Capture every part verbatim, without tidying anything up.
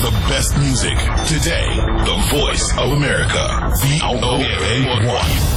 The best music today. The voice of America. V O A one.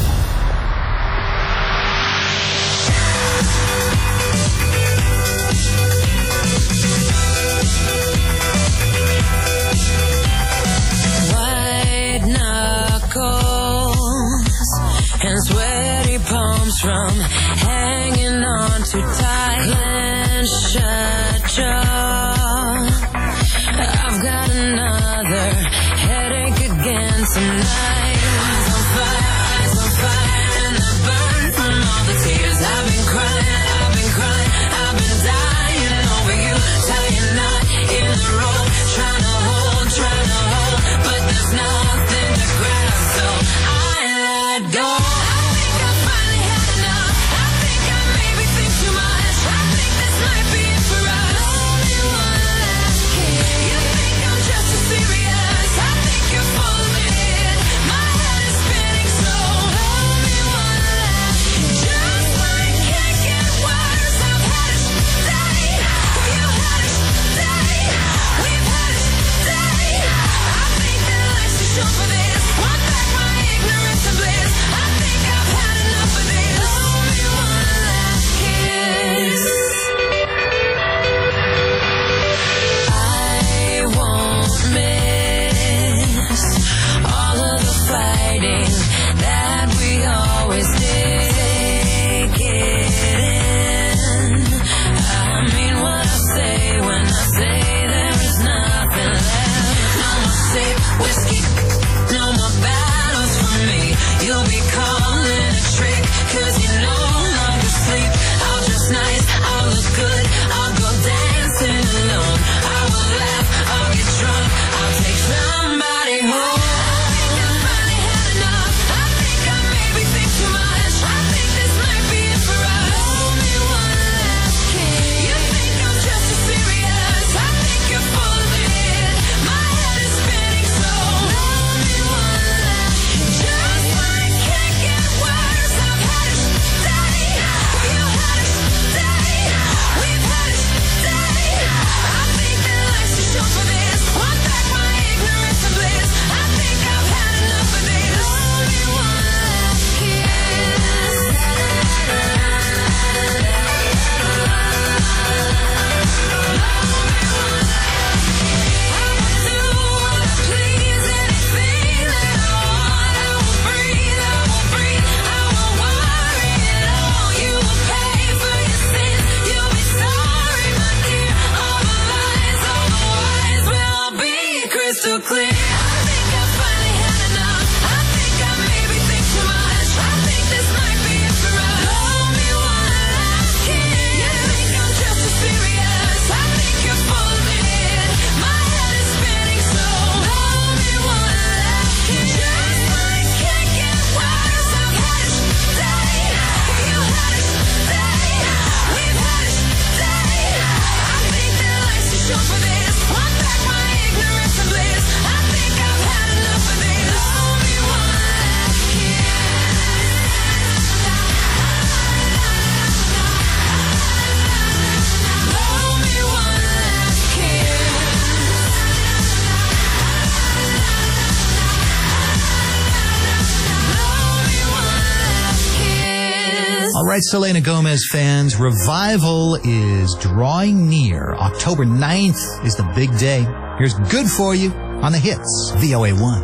And sweaty palms from hanging on too tight. Clench shut jaw. I've got another headache again tonight. Eyes on fire, eyes on fire, and I burn from all the tears I've been crying, I've been crying, I've been dying over you. Tying a knot in the road, trying to hold, trying to hold, but there's nothing to grab, so I let go. All right, Selena Gomez fans, Revival is drawing near. October ninth is the big day. Here's Good For You on the hits, V O A one.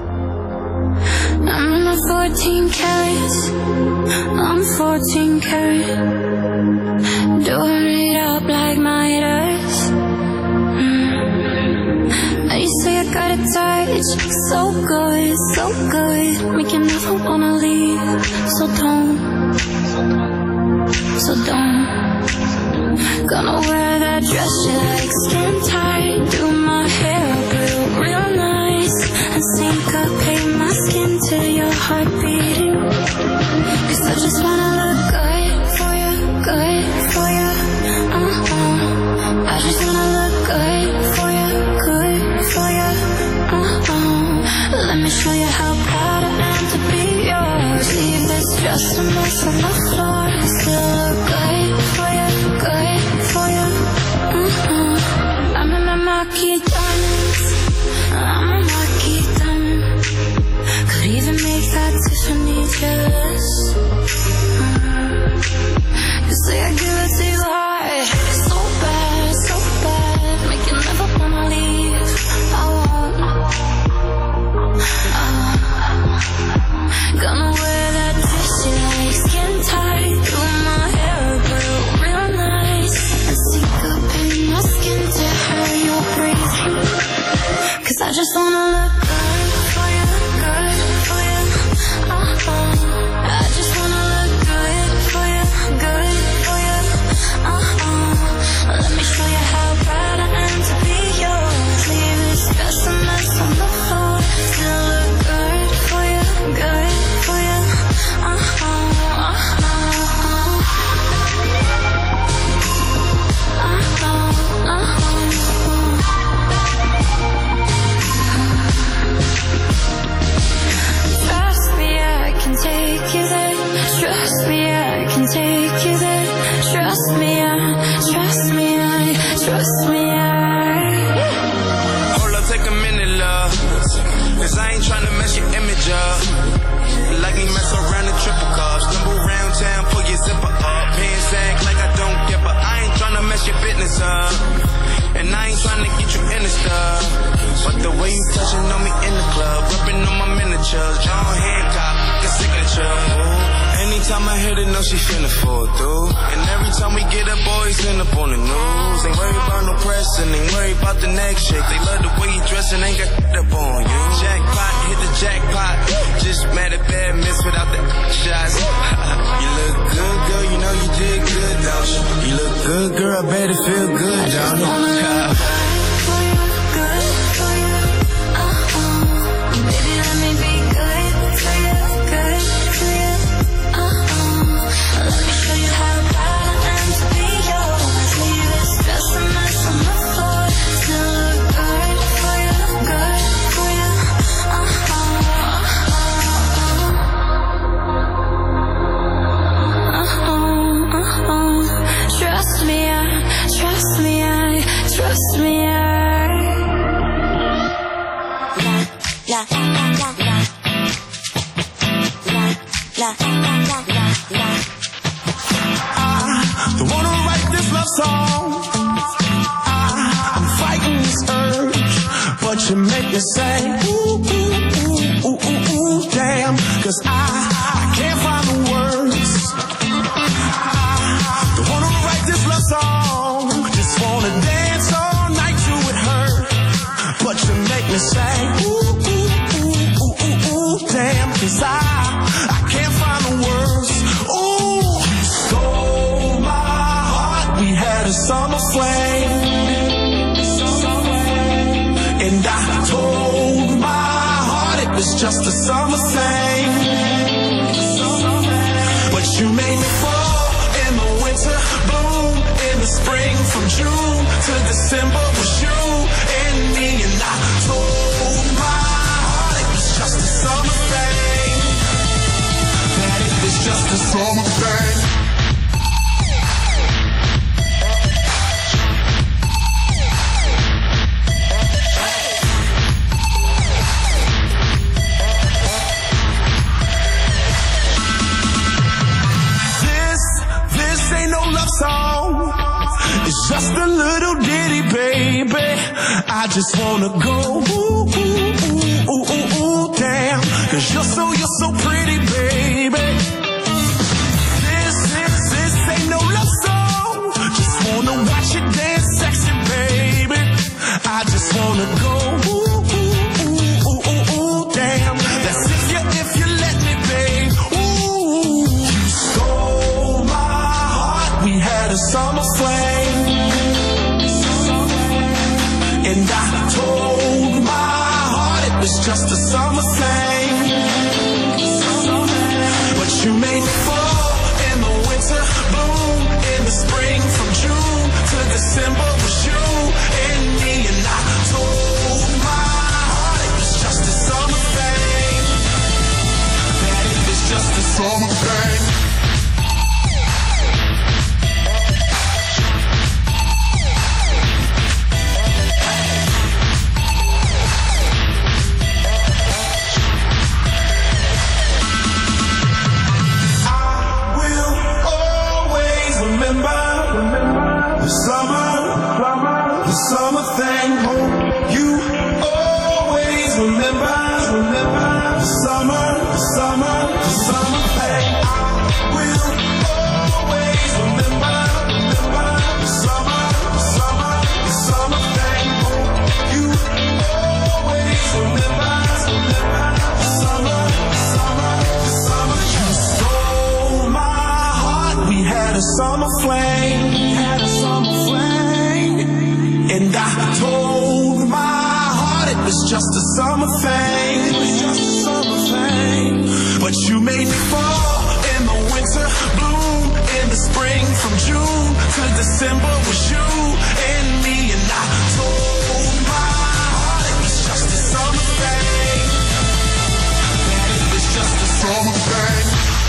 I'm in my fourteen carats, I'm fourteen carat. Do it up like Midas. Mm. Now you say I got it tight, it's so good, so good. Make you never wanna leave, so don't. So don't. Gonna wear that dress you like, skin tight. Do my hair up real, real nice, and syncopate my skin to your heart beating. Cause I just wanna look good for you, good for you. Uh-huh. I just wanna look good for you, good for you. Uh-huh. Let me show you how proud I am to be yours. Leave this dress a mess on the floor. Still look good for you, good for you. Uh-huh. I'm in my marquee diamonds, just wanna look good for you, good for you. Uh-uh. I just wanna look good for you, good for you. Uh-uh. Let me show you how proud I am to be yours. Leave this mess a mess on the floor. Still look good for you, good for you. Uh-uh, uh-uh. Uh-uh, uh-uh. Trust me, I can take you there. Trust me, I can take you there. Trust me, I, trust me, I, trust me, I. Hold up, take a minute, love. Cause I ain't tryna mess your image up. Like me mess around in triple cups. Stumble around town, pull your zipper up. Pants sag like I don't give up. I ain't tryna mess your business up. And I ain't tryna get you in the stuff. But the way you touching on me in the club, rubbing on my miniatures, John Hancock, the signature. Ooh. Anytime I hit it, know she finna fall through. And every time we get up, boys end up on the news. Ain't worried about no press and ain't worried about the next chick. They love the way you dress and ain't got up on you. Jackpot, hit the jackpot. Just mad at bad miss without the shots. You look good, girl, you know you did good, don't you? You look good, girl, I bet it feel good, don't you? Trust me, I. La, la, la, la, la. La, la, la, la, la, la. I don't wanna write this love song. I, I'm fighting this urge, but you make me say, ooh, ooh, ooh, ooh, ooh, ooh, damn. Cause I, I can't find the words. I don't wanna write this love song. Just wanna dance all night to it hurt. But you make me say, ooh, ooh, ooh, ooh, ooh, ooh, damn. Cause I, I can't find the words. Ooh, you stole my heart. We had a summer flame. And I told my heart it was just a summer thing. But you made me fall in the winter, bloom in the spring. From June to December was you and me. And I told my heart it was just a summer thing. That it was just a summer thing. Song. It's just a little ditty, baby. I just wanna go ooh, ooh, ooh, ooh, ooh, ooh, damn. Cause you're so, you're so pretty, baby. This, this, this ain't no love song. Just wanna watch you dance sexy, baby. I just wanna go ooh, ooh, ooh, ooh, ooh, ooh, damn. That's if you, if you let me, babe. Ooh, you stole my heart. We had a summer flame. And I told my heart it was just a summer thing. But you made me fall in the winter, bloom in the spring. From June to December was you and me. And I told my heart it was just a summer thing. That it was just a summer thing. The summer, the summer thing. You always remember, remember the summer, the summer, the summer thing. I will always remember, remember the summer, the summer, the summer thing. You always flame, had a summer flame. And I told my heart it was just a summer thing. It was just a summer thing. But you made me fall in the winter, bloom in the spring. From June to December was you and me. And I told my heart it was just a summer thing. That it was just a summer thing.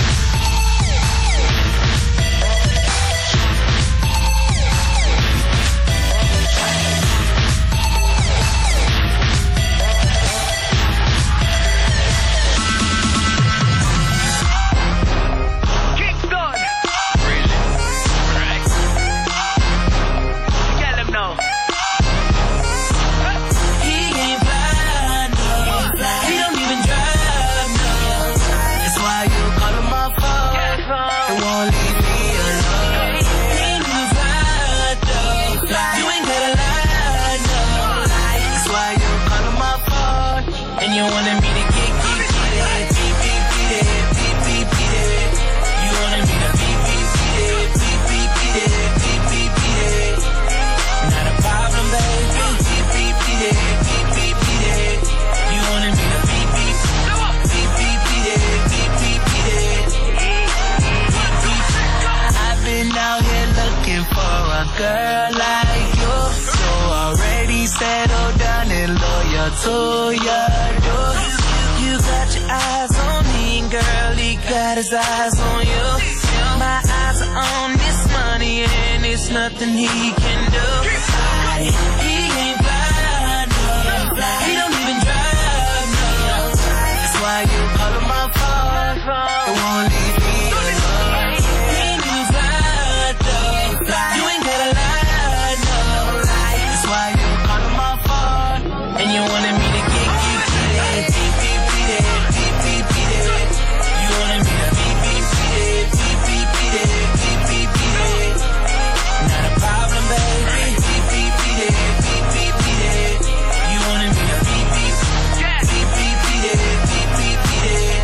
Girl like you, so already settled down and loyal to your door. You got your eyes on me, and girl, he got his eyes on you. My eyes are on this money, and it's nothing he can do. He ain't blind, no. He don't even drive, no. That's why you call him my phone. It won't leave me alone. He ain't even blind, no. You ain't gotta lie, no. That's why you call him my phone, and you wanted me to get, get, get it, beat, beat, beat it, beat, beat, beat it. You wanted me to beat, beat, beat it, beat, beat, beat it, beat, beat, beat it. Not a problem, baby. Beat, beat, beat it, beat, beat, beat it. You wanted me to beat, beat, beat, beat, beat it, beat, beat, beat it.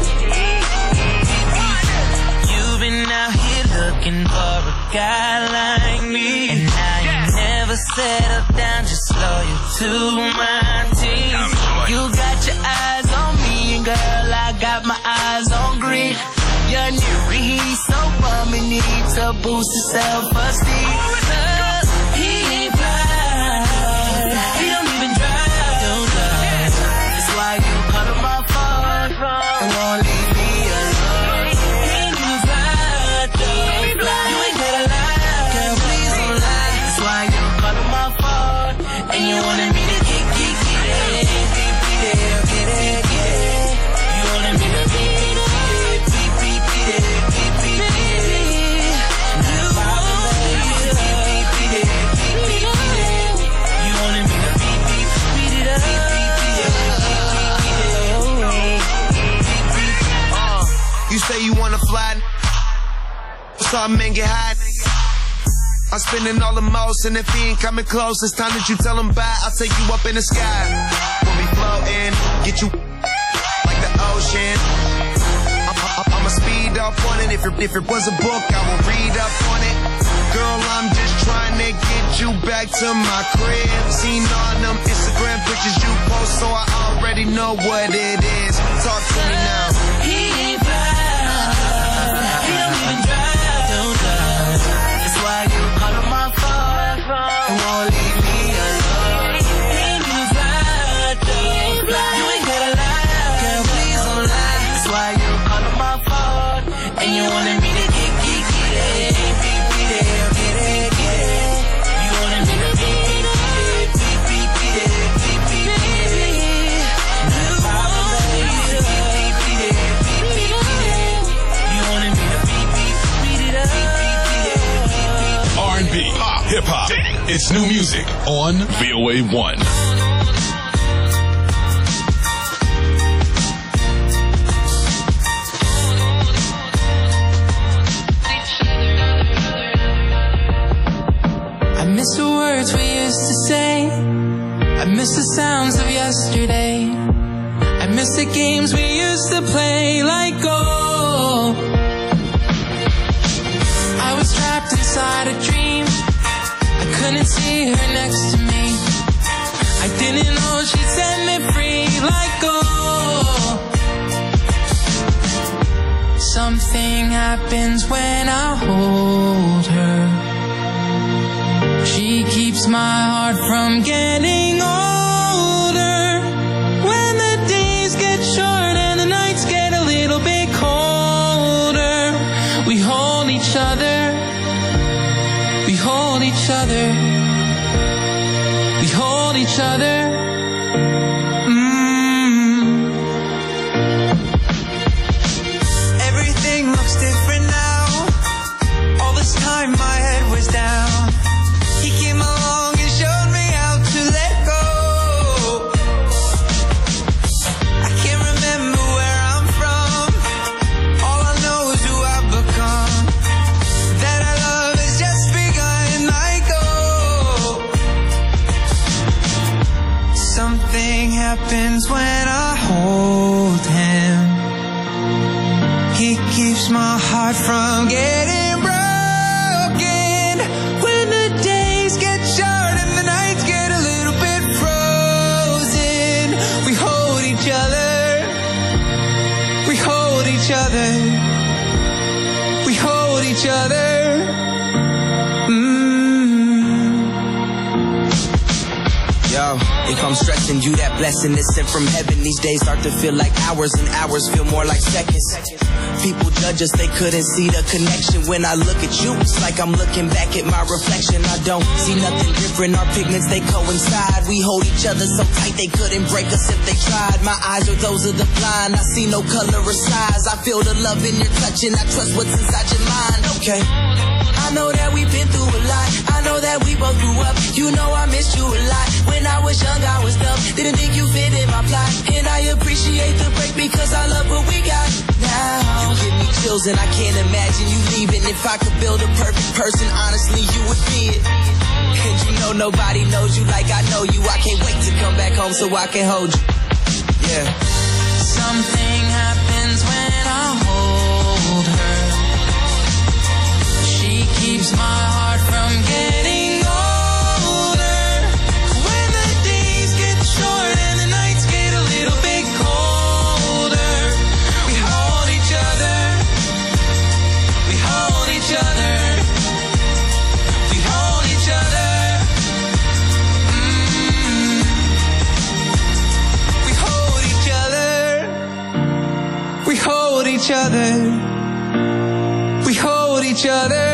You've been out here looking for a guy like me, and now you never settle down, just loyal to my team. You got your eyes on me, and girl, I got my eyes on green. You're new, he's so bummy, need to boost his self-esteem. He ain't blind, he don't even drive. That's why you call him my phone, and won't leave me alone. He ain't even blind, though. You ain't gotta lie, girl, please don't lie. That's why you call him my phone, and you wanted me to get, get, get it, beat, beat it, get it, get it. You wanted me to beat, beat, beat, beat, beat it, beat, beat, beat it. Not a problem, baby. Beat, beat, beat it, beat, beat, beat it. You wanted me to beat, beat, beat it up, beat, beat, beat it, beat, beat, beat it. Uh, you say you wanna fly, so I man get hot. I'm spending all the most, and if he ain't coming close, it's time that you tell him bye. I'll take you up in the sky. We'll be floating, get you like the ocean. I'm, I'm, I'ma speed up on it. If it, if it was a book, I will read up on it. Girl, I'm just trying to get you back to my crib. Seen all them Instagram pictures you post, so I already know what it is. Talk to me now. He ain't blind, he don't even drive, don't drive. That's why you call him my phone, and won't leave me alone. He ain't even blind, though. You ain't gotta lie, girl, please don't lie. That's why you call him my phone, and you wanted me to get, get, get it, beat, beat it, get it, get it. You wanted me to beat, beat it, beat, beat, beat it, beat, beat, beat it. Not a problem, baby. Beat, beat it, beat, beat, beat it. You wanted me to beat, beat, beat it up, beat, beat, beat it, beat, beat. R and B, pop, hip hop. It's new music on V O A one. I miss the words we used to say. I miss the sounds of yesterday. I miss the games we used to play like gold. I was trapped inside inside a dream. I couldn't see her next to me. I didn't know she'd set me free like gold. Something happens when I hold her. She keeps my heart from getting older. When the days get short and the nights get a little bit colder, we hold each other. We hold each other. We hold each other. Mm. Everything looks different now. All this time my head was down. He came along and showed me how to let go. I can't remember where I'm from. All I know is who I've become. That our love has just begun. I go. Something happens when I hold him. He keeps my heart from getting broken. When the days get short and the nights get a little bit frozen, we hold each other. We hold each other. We hold each other. Mm. Yo, if I'm stressing you, that blessing is sent from heaven. These days start to feel like hours and hours feel more like seconds. People judge us, they couldn't see the connection. When I look at you, it's like I'm looking back at my reflection. I don't see nothing different, our pigments, they coincide. We hold each other so tight they couldn't break us if they tried. My eyes are those of the blind, I see no color or size. I feel the love in your touch and I trust what's inside your mind. Okay, I know that we've been through a lot. I know that we both grew up. You know I missed you a lot. When I was young, I was dumb. Didn't think you fit in my plot. And I appreciate the break because I love what we got now. You give me chills and I can't imagine you leaving. If I could build a perfect person, honestly, you would be it. And you know nobody knows you like I know you. I can't wait to come back home so I can hold you. Yeah. Something happens when I hold her. She keeps my heart from getting older. When the days get short and the nights get a little bit colder, we hold each other. We hold each other. We hold each other. Mm. We hold each other. We hold each other. We hold each other.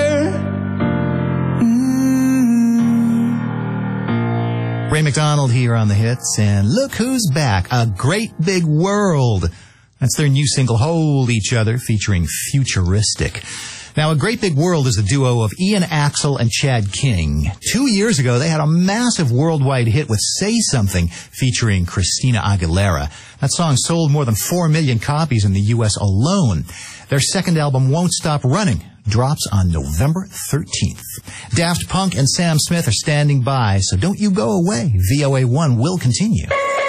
Mm. Ray McDonald here on the hits, and look who's back. A Great Big World. That's their new single, Hold Each Other, featuring Futuristic. Now, A Great Big World is a duo of Ian Axel and Chad King. Two years ago, they had a massive worldwide hit with Say Something, featuring Christina Aguilera. That song sold more than four million copies in the U S alone. Their second album, Won't Stop Running, drops on November thirteenth. Daft Punk and Sam Smith are standing by, so don't you go away. V O A one will continue.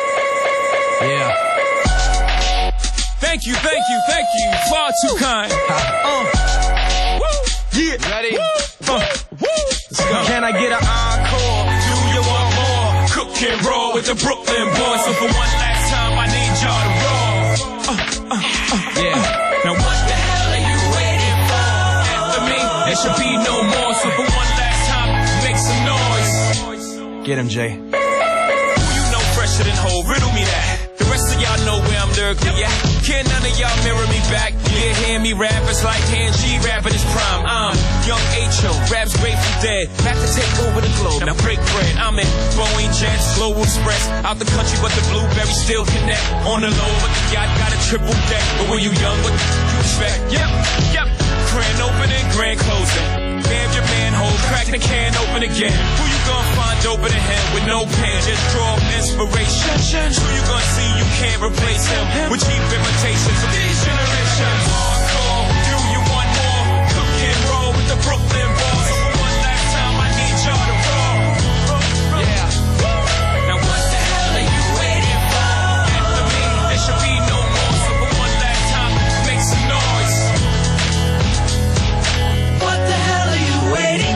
Yeah. Thank you, thank you, thank you. Far too kind. Uh. Woo. Yeah. Ready? Woo. Uh. Woo. Let's go. Can I get an encore? Do you want more? Cook and roll with the Brooklyn boys. So for one last time, I need y'all to roll. Uh, uh, uh, yeah. Now what the hell are you waiting for? After me, there should be no more. So for one last time, make some noise. Get him, Jay. Who you know fresher than whole? Riddle me that. The rest of y'all know where I'm lyrically at. Can't none of y'all mirror me back. Yeah, hear me rap, it's like hand G rapping his prime. I'm young H O, raps Grateful Dead, back to take over the globe. Now break bread, I'm in Boeing Jets, Global Express, out the country but the blueberry still connect. On the low, but the yacht got a triple deck. But when you young, what you expect? Yep, yep. Grand opening, grand closing. Bam your manhole, crack the can open again. Who you gonna find open in him with no pen? Just draw inspiration. Who you gonna see you can't replace him with cheap imitations of these generations? Hardcore, do you want more? Cook and roll with the Brooklyn boys. So for one last time, I need y'all to roll. Yeah. Now what the hell are you waiting for? After me, there should be no more. So for one last time, make some noise. What the hell are you waiting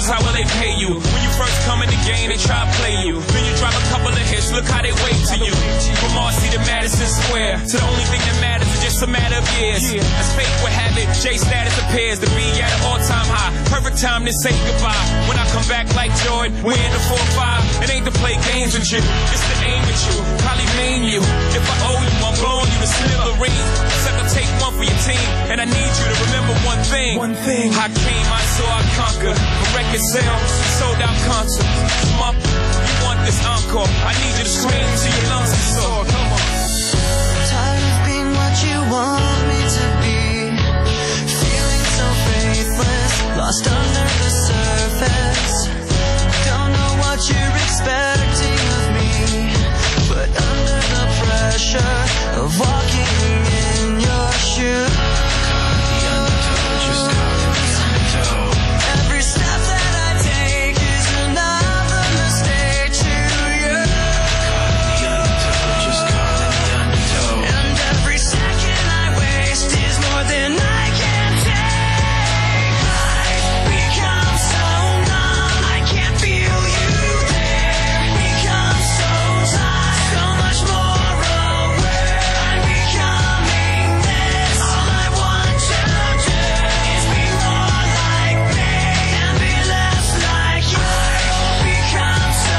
lose, how will they pay you? When you first come in the game, they try to play you. Then you drop a couple of hits, look how they wait to you. From Marcy to Madison Square, to the only thing that matters is just a matter of years. As fate would have it, J status appears to be at an all-time high. Perfect time to say goodbye. When I come back like Jordan, we're in the four five. It ain't to play games with you, it's to aim at you, probably maim you. If I owe you, I'm blowing you to smithereens. Second take one for your team, and I need you to remember one thing. One thing. I came, I saw, I conquered. A record sale, sold out concert. Mop, you want this encore? I need you to scream till your lungs are sore. Come on. Tired of being what you want me to be. Feeling so faithless, lost under the surface. Don't know what you're expecting of me, but under the pressure of walking in your shoes, the undertow, just call it the undertow. Every step that I take is another mistake to you. Call it the undertow, just call it the undertow. And every second I waste is more than I can take. I've become so numb, I can't feel you there. Become so tired, so much more aware. I'm becoming this. All I want to do is be more like me and be less like you. I've become so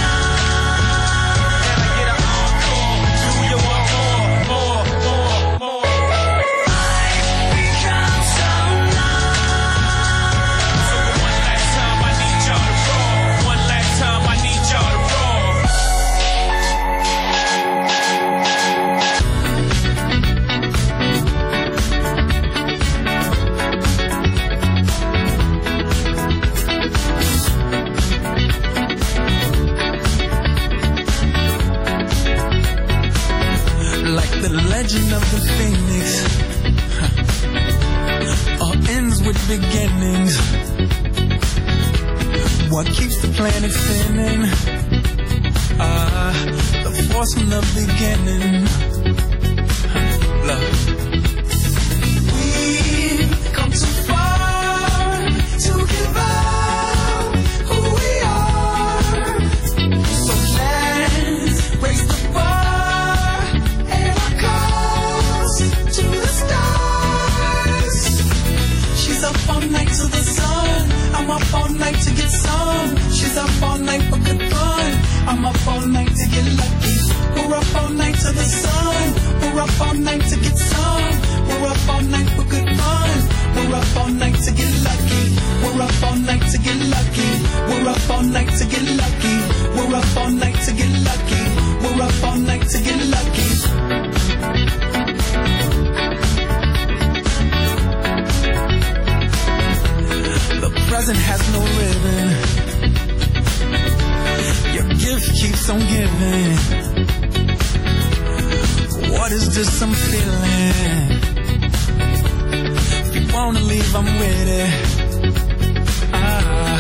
numb. Can I get an encore? Do you want more, more, more, more? I've become so numb. So for one last time, I need y'all to roar. One last time, I need y'all to roar. Like the legend of the phoenix, huh. All ends with beginnings. What keeps the planet spinning? Ah, the force from the beginning. Huh. Look. We've come too far to give up who we are. So let's raise the bar and our cause to the stars. She's up all night to the sun. I'm up all night to get some. She's up all night for good fun. I'm up all night to get lucky. We're up all night to the sun. We're up all night to get some. We're up all night for good fun. We're up all night to get lucky. We're up all night to get lucky. We're up all night to get lucky. We're up all night to get lucky. We're up all night to get lucky. The present has no ribbon. Your gift keeps on giving. What is this I'm feeling? If you wanna leave, I'm with it. Ah.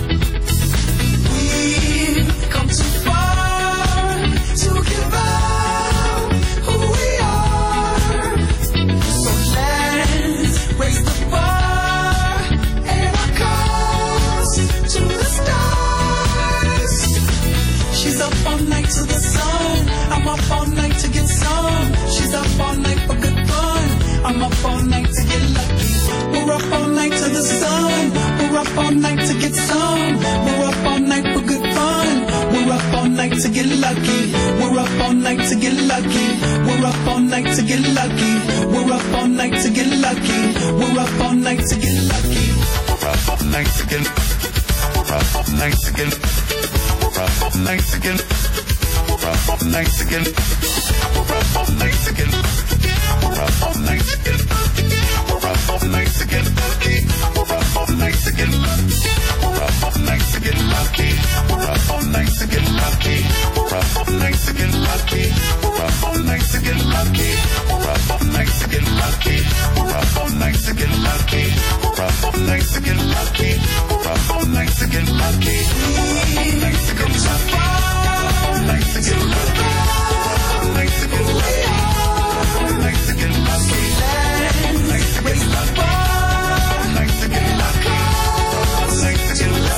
We've come too far to give up who we are. So let's raise the bar and our cause to the stars. She's up all night to the sun. I'm up all night to get some. She's up all night for good fun. I'm up all night to get lucky. We're up all night to the sun. We're up all night to get some. We're up all night for good fun. We're up all night to get lucky. We're up all night to get lucky. We're up all night to get lucky. We're up all night to get lucky. We're up all night to get lucky. We're up all night to get. We're up all night to get. We're up all night to get. We're up all night to get. We're up all night to get. We're up all night to get. We're up all night to get lucky. We're up all night to get. We're up all night to get lucky. We're up all night to get lucky. We're up all night to get lucky. We're up all night to get lucky. We're up all night to get lucky. We're up all night to get lucky. We're up all night to get lucky. We're up all night to get lucky. We're up all night to get lucky. All night to get lucky. All night to get lucky. All night to get lucky. All night to get lucky. All night to get lucky. All night to get lucky.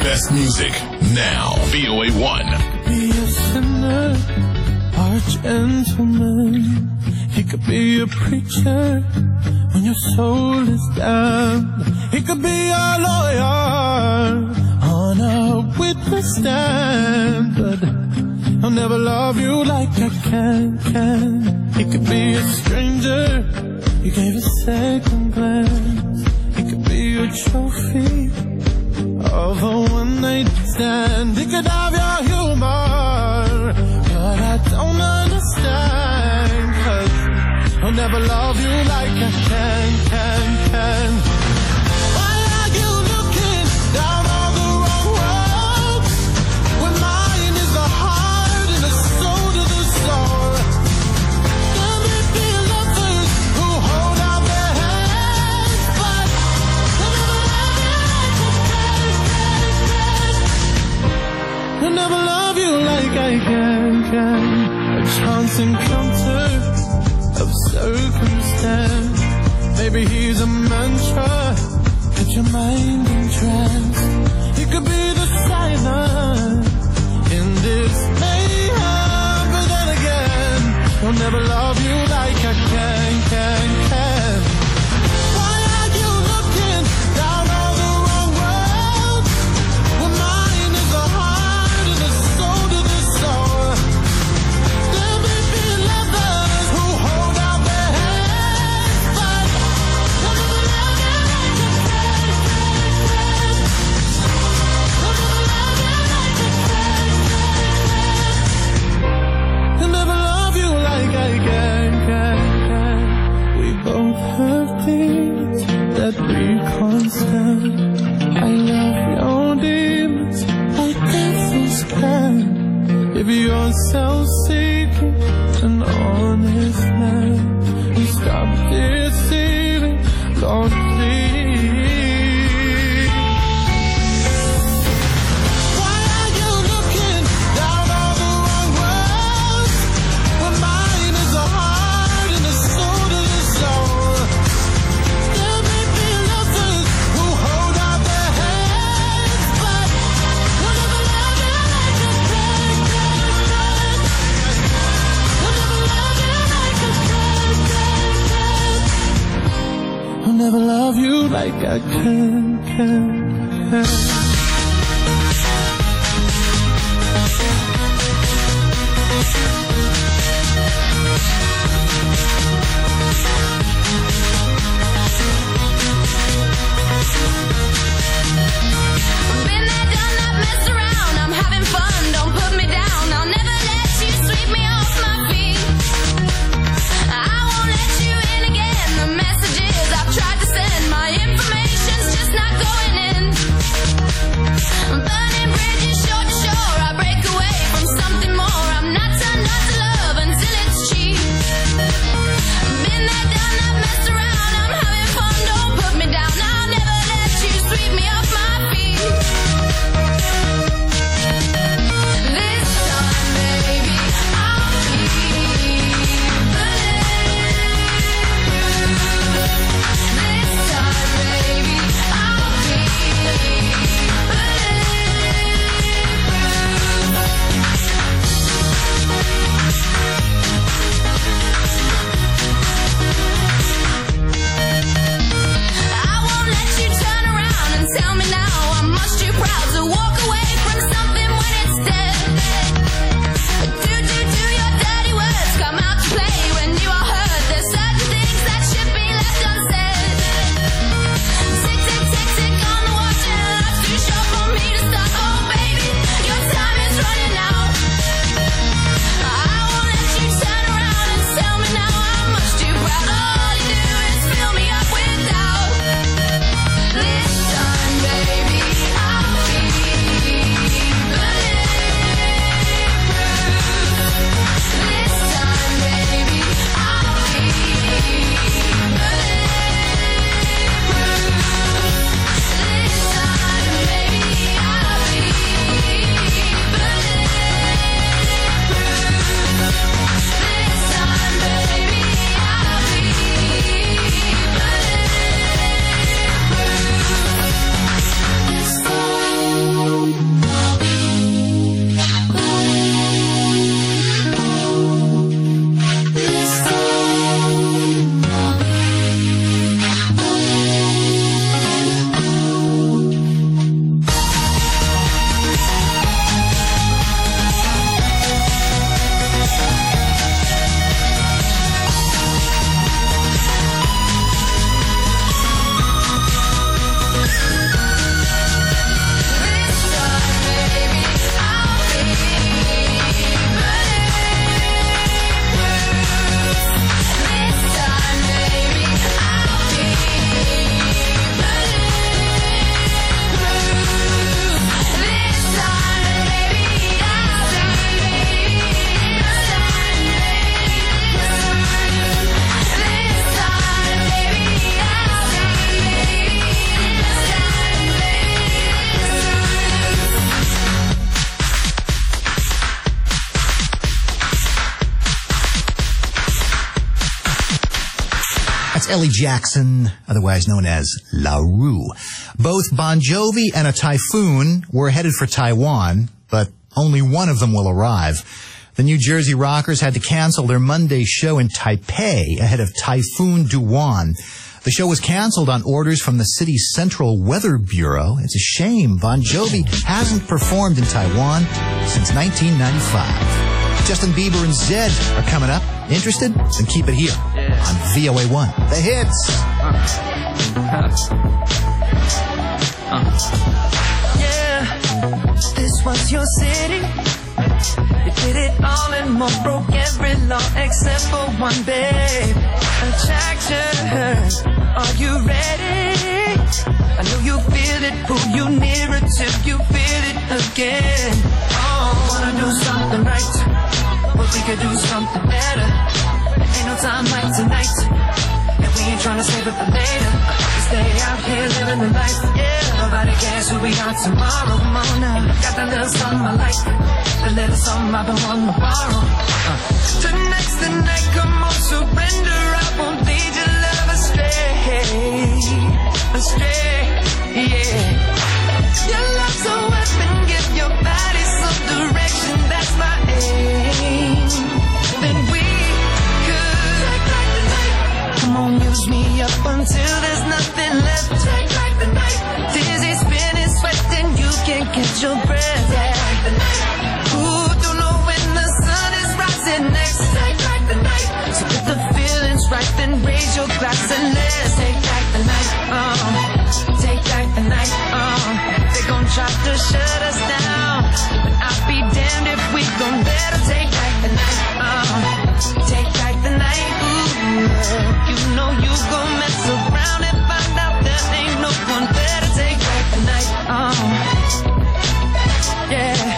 best music now. V O A one. Be a sinner or a gentleman. He could be a preacher when your soul is down. He could be a lawyer on a witness stand, but I'll never love you like I can, can. He could be a stranger, you gave a second glance. He could be a trophy of a one-night stand. He could have your humor, but I don't understand, 'cause I'll never love you like I can, can, can. Why are you looking down on the wrong road when mine is the heart and the soul to the soul? There may be lovers who hold out their hands, but I'll never love you like I can, can. A chance encounter of circumstance. Maybe he's a mantra, put your mind in trance. He could be the silence in this mayhem, but then again, I'll never love you like I can, can, can. Why are you looking down on the wrong road when mine is the heart and the soul to the soul? There may be lovers who hold out their hands, but I'll never love you like I can, can, can. I'll never love you like I can, can, can. I'll never love you like I can, can, can. We both have things that we can't stand. I love your demons like devils can. If you're self-seeking, an honest man, you stop deceiving, Lord, please. Why are you looking down on the wrong road when mine is the heart and the soul to the soul? There may be lovers who hold out their hands, but I'll never love you like I can, can, can. I'll never love you like I can, can, can. I'll never love you like I can, can, can. Been there, done that, messed around. I'm having fun, don't put me down. I'll never let you sweep me off my feet. I won't let you in again. The messages I've tried to send, my information's just not going in. That's Ellie Jackson, otherwise known as La Rue. Both Bon Jovi and a Typhoon were headed for Taiwan, but only one of them will arrive. The New Jersey Rockers had to cancel their Monday show in Taipei ahead of Typhoon Duan. The show was canceled on orders from the city's Central Weather Bureau. It's a shame Bon Jovi hasn't performed in Taiwan since nineteen ninety-five. Justin Bieber and Zedd are coming up. Interested? Then keep it here on V O A one. The hits. Yeah, this was your city. You did it all and more, broke every law except for one, babe. Attraction, are you ready? I know you feel it, pull you nearer till you feel it again. Oh, wanna do something right, but we could do something better. Ain't no time like tonight, and we ain't tryna save it for later. We stay out here living the life, yeah. Nobody cares who we are tomorrow. Come on now, got that little something I like, the little something I've been wanting to borrow. Uh. Tonight's the night, come on, surrender. I won't lead your love astray, astray, yeah. Your love's a weapon, give your body some direction. That's my aim. Then we could take back the night. Come on, use me up until there's nothing left. Take back the night. Dizzy, spinning, sweating, you can't catch your breath. Take back the night. Ooh, don't know when the sun is rising next. Take back the night. So if the feeling's right, then raise your glass and let's take back the night. Uh, take back the night. Uh, they gon' try to shut us down, but I'll be damned if we gon' let them take back the night. Uh, take back the night. Ooh, you know you gon' mess around and find out there ain't no one better. Take back the night. Uh, yeah.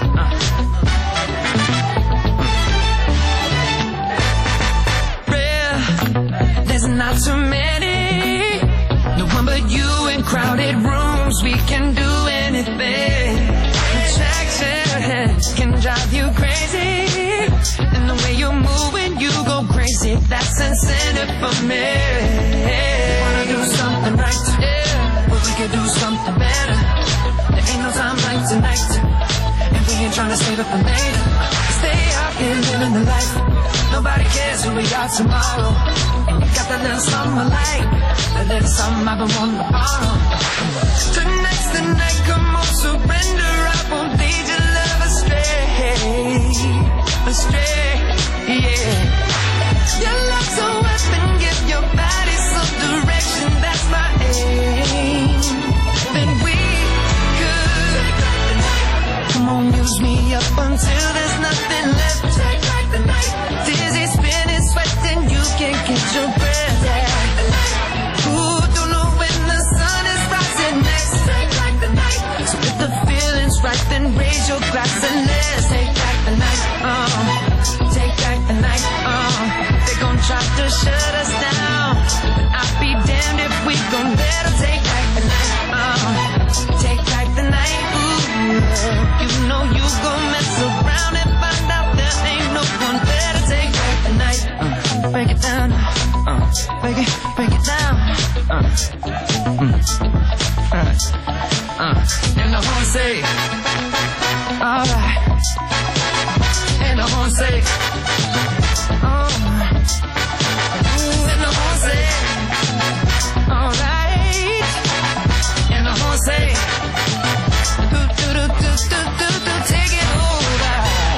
Not too many, no one but you in crowded rooms. We can do anything. Attraction can drive you crazy, and the way you're moving, you go crazy. That's incentive for me. Wanna do something right, yeah, but we could do something better. There ain't no time like tonight, and we ain't tryna save it for later. Stay out here living the life. Nobody cares who we are tomorrow. And you got that little something I like, that little something I've been wanting to borrow. Tonight's the night, come on, surrender. I won't lead your love astray, astray, yeah. Your love's a weapon, give your body some direction. That's my aim. Then we could come on, use me up until there's nothing left. Take back the night. Dizzy, spinning, sweating, you can't catch your breath. Yeah. Ooh, don't know when the sun is rising next. Take back the night. So if the feeling's right, then raise your glass and let's take back the night. Uh, take back the night. Uh, they gon' try to shut us down, but I'll be damned if we gon' let them take back the night. Uh, take back the night. Ooh, you know you gon' mess around and find out there ain't no one better. Take back the night. Uh, break it down. Uh, break it, break it down. Uh, mm, uh, uh, and the horn say, alright. And the horn say, oh. Ooh, and the horn say, alright. And the horn say, do do do do do do do, take it over.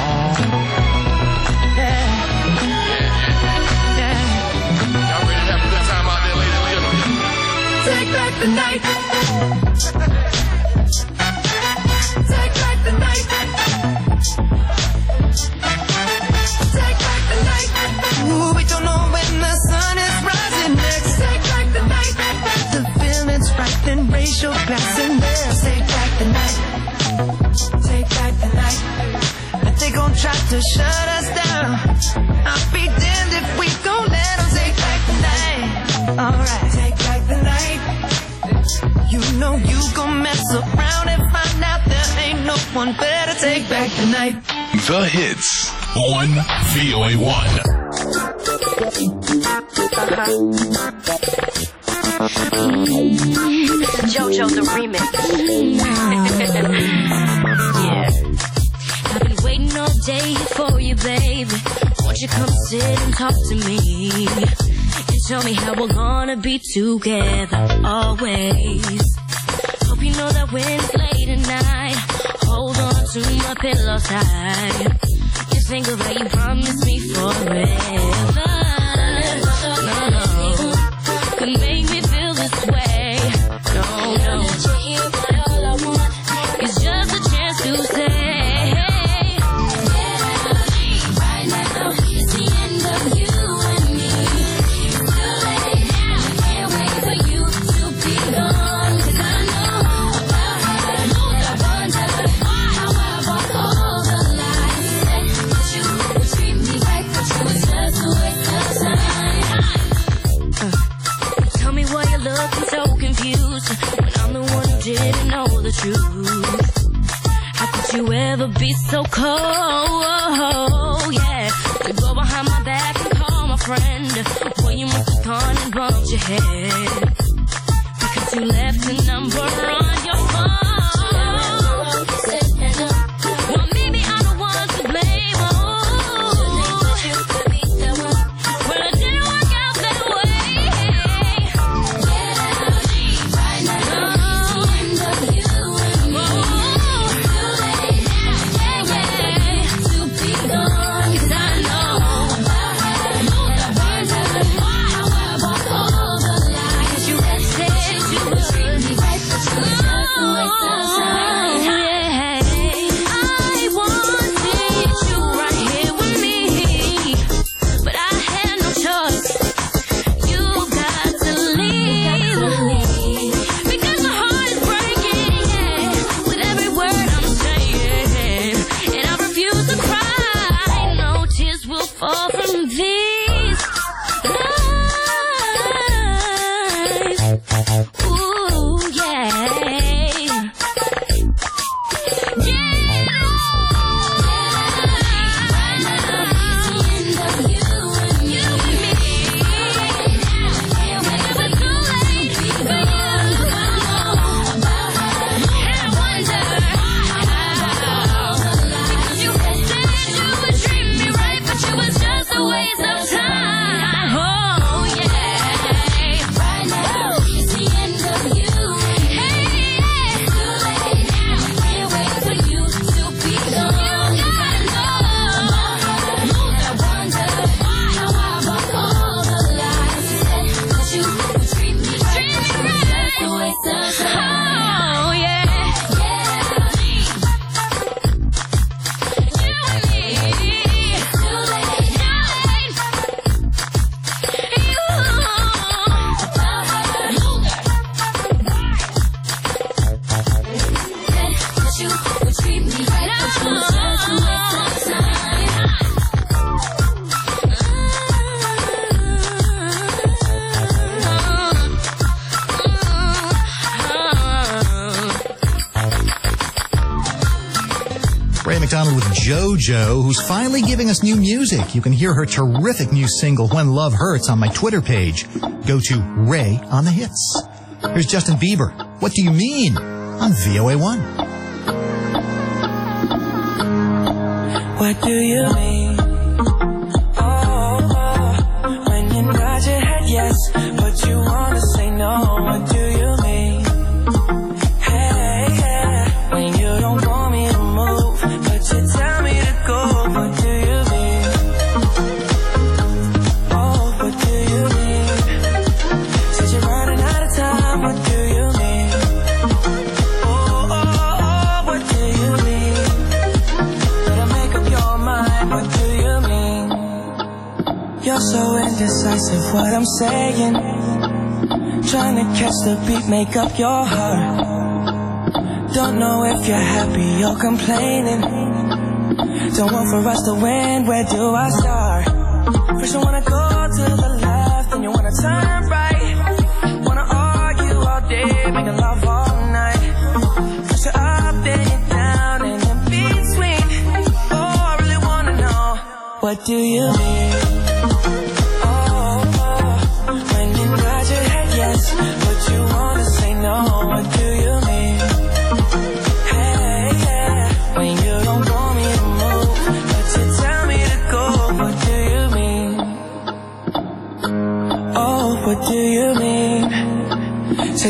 Yeah, yeah. Y'all ready to have a good time out there, ladies and gentlemen? Take back the night. Take back the night. Take back the night. Ooh, we don't know when the sun is rising next. Take back the night. The feeling's right, then raise your glass and let's take back the night. Take back the night. But they gon' try to shut us down. I'll be damned if we gon' let them take back the night. Alright, take back the night. You know you gon' mess around and find out there ain't no one better. Take back the night. The hits on V O A one. JoJo the remix. Yeah. I've been waiting all day for you, baby. Won't you come sit and talk to me? You tell me how we're gonna be together always. Hope you know that when it's late at night, hold on to my pillow tight. You think of how you promised me forever. No, no, could make me feel this way. No, no, all I want is just a chance to say, right now is the end of you and me. Too late now, can't wait for you to be gone. 'Cause I know about how I wonder how I bought all the lies. Said that you would treat me right, but you was just a waste of time. Uh, tell me why you're looking so confused when I'm the one who didn't know the truth. How could you ever be so cold? Yeah, you go behind my back and call my friend. Well, you must have gone and bumped your head because you left a number on your phone. Well, maybe I'm the one to blame. Oh, well, it didn't work out that way. Right now, it's the end of you and me. Too late now, can't wait to be gone. 'Cause I know about how I wonder how I bought all the lies. 'Cause you had said you would treat me right, but you was just a waste of time. I wanted you right here with me, but I had no choice. You got to leave because my heart is breaking, yeah, with every word I'm saying, and I refuse to cry. No tears will fall from these eyes. Ooh, yeah. Ray McDonald with JoJo, who's finally giving us new music. You can hear her terrific new single, When Love Hurts, on my Twitter page. Go to Ray on the Hits. Here's Justin Bieber, What Do You Mean? On V O A one. What do you mean? Oh, oh, when you nod your head yes, but you wanna say no. What do you mean? Hey, hey, when you don't want me to move, but you tell me to go. What do you mean? Oh, what do you mean? Said you're running out of time. What do you mean? Oh, oh, oh, what do you mean? Better make up your mind. What do you mean? You're so indecisive. What I'm saying, trying to catch the beat, make up your heart. Don't know if you're happy or complaining. Don't want for us to win, where do I start? First you wanna go to the left, then you wanna turn right. Wanna argue all day, making love all night. First you're up, then you're down, and in between. Oh, I really wanna know, what do you mean? Oh,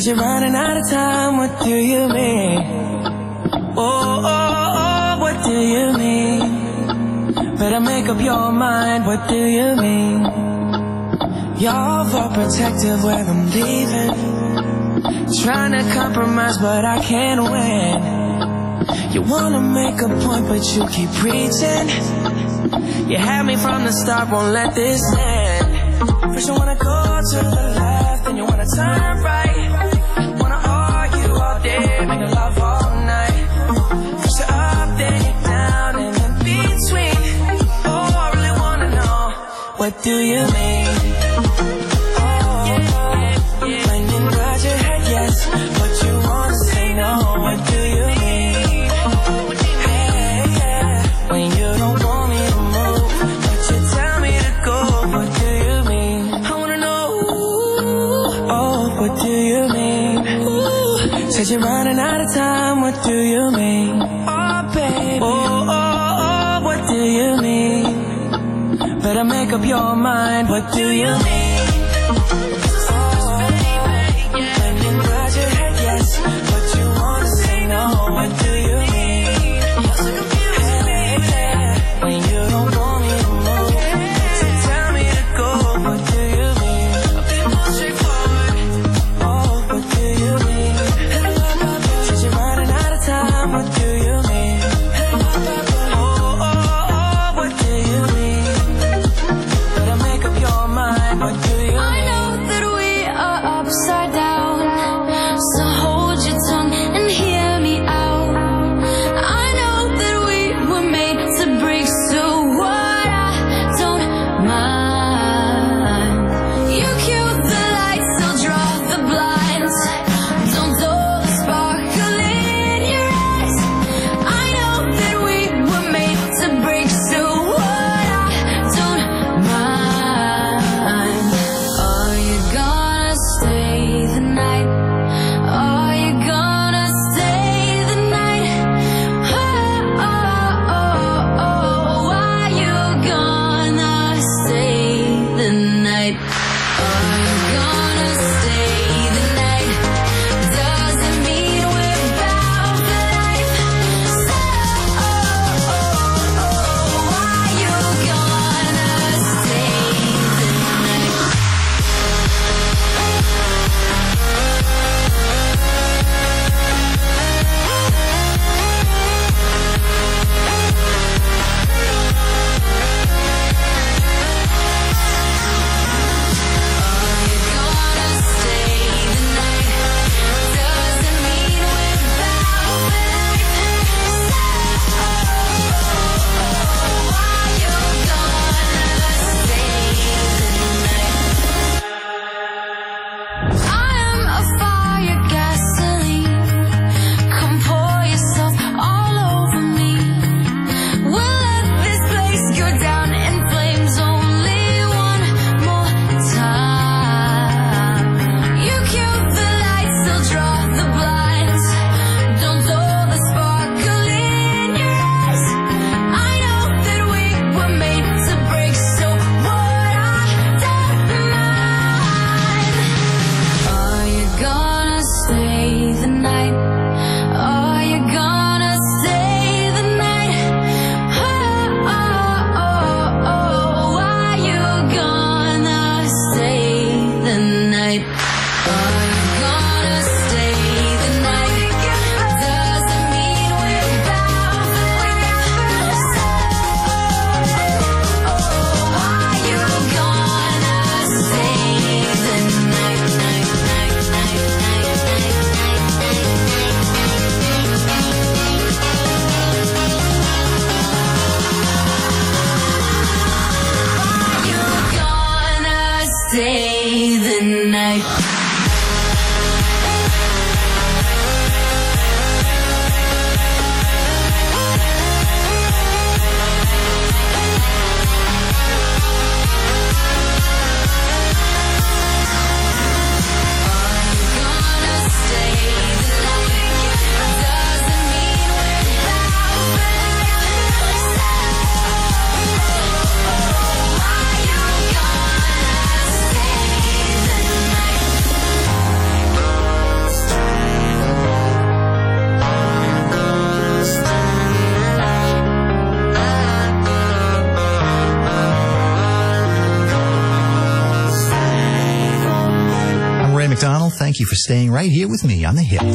Said you're running out of time, what do you mean? Oh, oh, oh, what do you mean? Better make up your mind, what do you mean? You're overprotective when I'm leaving, trying to compromise but I can't win. You wanna make a point but you keep preaching. You had me from the start, won't let this end. First you wanna go to the left, then you wanna turn right. Wanna argue all day, make love all night. First you're up, then you're down, and in between. Oh, I really wanna know, what do you mean? Oh, when you nod your head yes, but you wanna say no, what do you mean? Hey, yeah, when you don't want me to move, but you tell me to go, what do you mean? I wanna know, oh, what do you mean? Ooh, said you're running out of time, what do you mean? Oh, baby, oh, oh, oh, what do you mean? Better make up your mind, what do you mean? What thank you for staying right here with me on The Hits.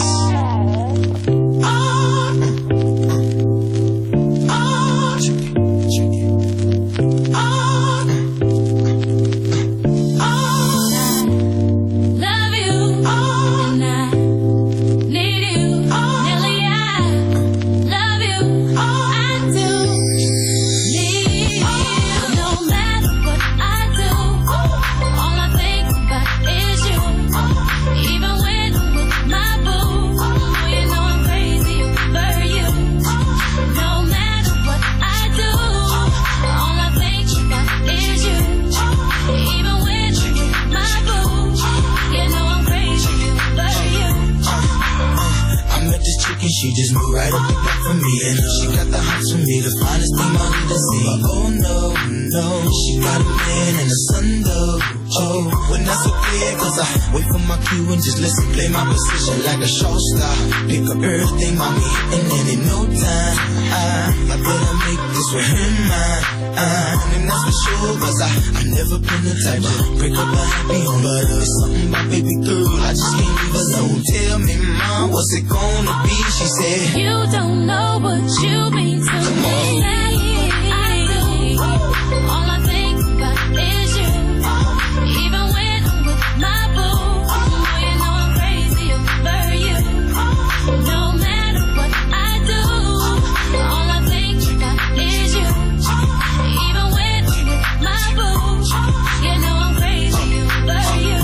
She just moved right up the block for me, and she got the hots for me, the finest thing I need to see. But oh no, no, she got a man and a son though. Oh, when that's okay, cause I wait for my cue and just listen, play my position like a show star. Pick up everything, mommy, and then in no time, I, I better make this with her mine. Uh, and that's for sure, cause I, I never been the type to break up a happy home. But uh, something about baby girl, I just can't leave alone. Tell me, mom, what's it gonna be? She said, you don't know what you mean to Come me. on. I do. All I think about is you. Even when I'm with my boo, oh, you know I'm crazy over you. No matter what I do, all I think about is you. Even when I'm with my boo, you know I'm crazy over you.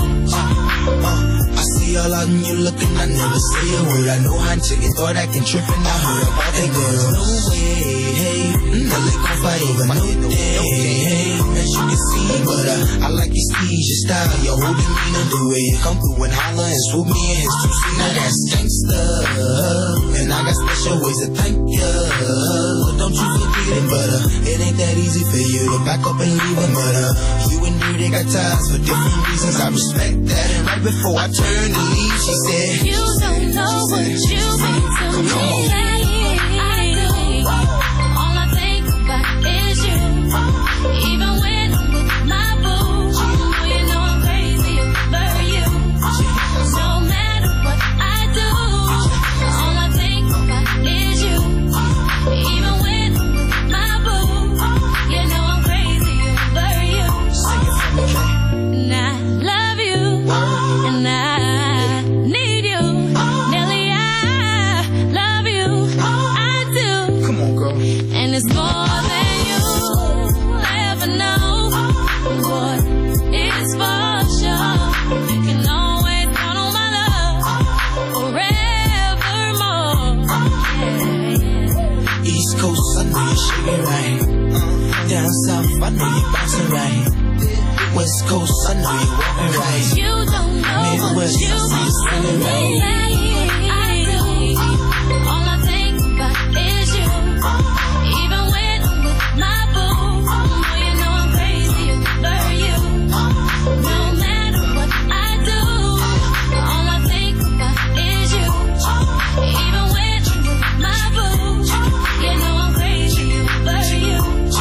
I see all out and you looking, I never say a word. I know how chicken thought I can trip and I heard about that girl. No way, hey, no lick on fight over no day, hey, as you can see. But uh, I like your steez, your style, your holding me to the way you come through and holler and swoop me in his two seat. Now that's gangsta, and I got special ways to thank ya. Don't you forget it, but uh, it ain't that easy for you to back up and leave him. But uh, you and me, they got ties for different reasons. I respect that, and right before I turned to leave, she said, you don't know what you mean to me. Come on. I do. All I think about is you. Even when I'm with my boo, oh, you know I'm crazy over you. No matter what I do, all I think about is you. Even when I'm with my boo, you know I'm crazy over you. And I love you, and I need you. Nelly, I love you. I do. Come on, girl. And it's more than you ever know. Boy, it's for sure. You can always count on my love forevermore. Yeah, yeah. East Coast, I know you're shaking right. Uh, down south, I know you're bouncing right. West Coast, I know you're walking right. You don't know Midwest, what you I see you swinging right. I do. All I think about is you. Even when I'm with my boo, oh, you know I'm crazy over you. No matter what I do, all I think about is you. Even when I'm with my boo, you know I'm crazy over you.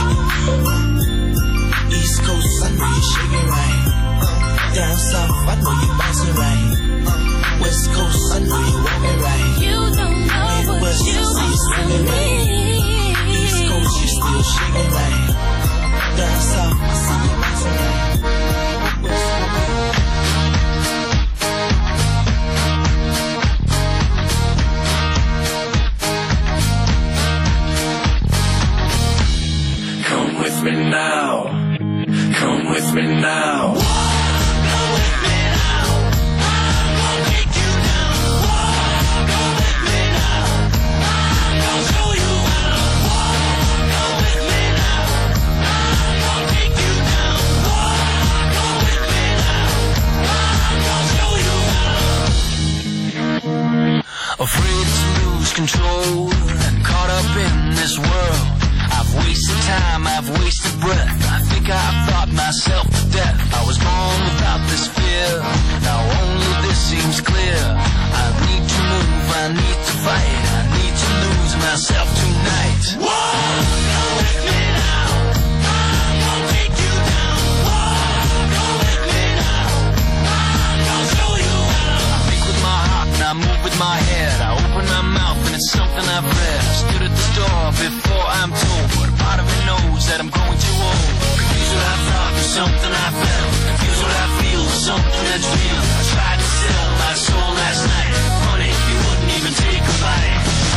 East Coast, I know you're shaking right. Uh, down south, I know you're bouncing right. Uh, West Coast, I know you're walking right. You don't know what Midwest, you I see you swinging right. East Coast, you still shaking right. Down south, I see you bouncing right. West Come with me now. Come with me now. Afraid to lose control and caught up in this world. I've wasted time, I've wasted breath. I think I've thought myself to death. I was born without this fear. Now only this seems clear. I need to move, I need to fight. I need to lose myself tonight. Whoa, go with me now. I'm gonna take you down. Whoa, go with me now. I'm gonna show you how. a dream. I tried to sell my soul last night. Money, you wouldn't even take a bite.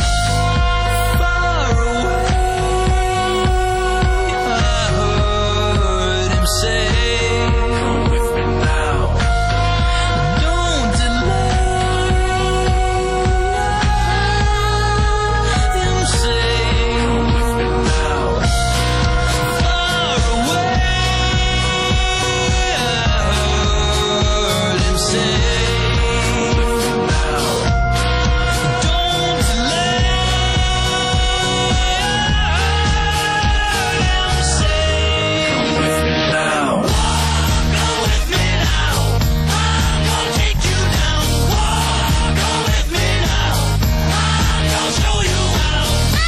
Far away, I heard him say, come with me now. Don't delay. Him say, come with me now. Far away, I heard him say, come with me now. Don't delay. Him say, come with me now. Go with me now. I'm gonna take you down. Go with me now. I'm gonna show you how.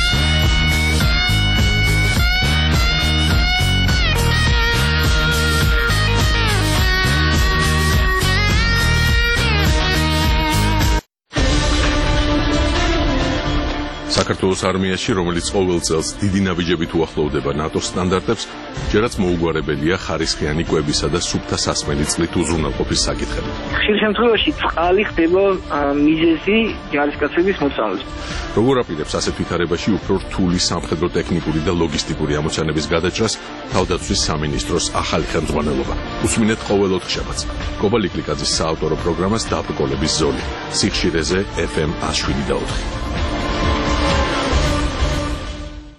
საქართველოს არმიაში, რომელიც ყოველ წელს დიდი ნაბიჯებით უახლოვდება ნატოს სტანდარტებს, ჯერაც მოუგვარებელია ხარისხიანი კვებისა და სუფთა სასმელი წყლით უზრუნველყოფის საკითხები. ხშირ შემთხვევაში წყალი ხდება მიზეზი ჯარისკაცების მოწამვლის. როგორ აპირებს ასეთ ვითარებაში უფრო რთული სამხედრო ტექნიკური და ლოგისტიკური ამოცანების გადაჭრას თავდაცვის სამინისტროს ახალი ხელმძღვანელობა? უსმინეთ ყოველ ოთხშაბათს კობა ლიკლიკაძის საავტორო პროგრამას დაბრკოლების ზოლი სიხშირეზე ეფ ემ ათს შვიდი და ოთხი.